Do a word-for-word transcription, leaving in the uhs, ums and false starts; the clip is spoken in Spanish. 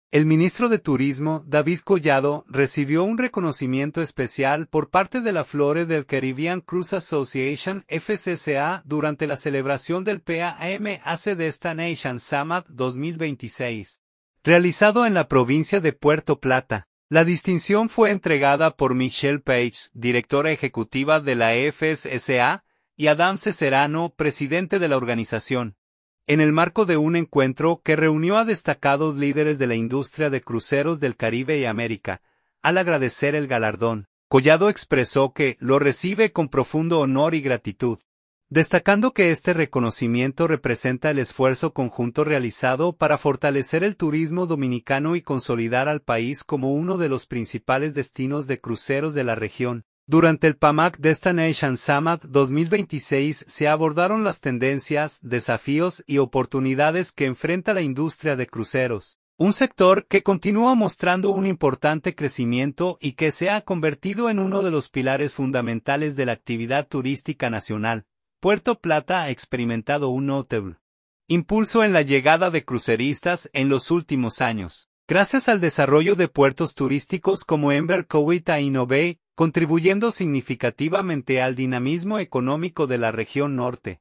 El ministro de Turismo, David Collado, recibió un reconocimiento especial por parte de la Florida Caribbean Cruise Association F C C A durante la celebración del P A M A C Destination Summit dos mil veintiséis, realizado en la provincia de Puerto Plata. La distinción fue entregada por Michelle Page, directora ejecutiva de la F C C A, y Adam Ceserano, presidente de la organización, en el marco de un encuentro que reunió a destacados líderes de la industria de cruceros del Caribe y América. Al agradecer el galardón, Collado expresó que lo recibe con profundo honor y gratitud, destacando que este reconocimiento representa el esfuerzo conjunto realizado para fortalecer el turismo dominicano y consolidar al país como uno de los principales destinos de cruceros de la región. Durante el P A M A C Destination Summit dos mil veintiséis se abordaron las tendencias, desafíos y oportunidades que enfrenta la industria de cruceros, un sector que continúa mostrando un importante crecimiento y que se ha convertido en uno de los pilares fundamentales de la actividad turística nacional. Puerto Plata ha experimentado un notable impulso en la llegada de cruceristas en los últimos años, gracias al desarrollo de puertos turísticos como Ember Cowit e Innove, contribuyendo significativamente al dinamismo económico de la región norte.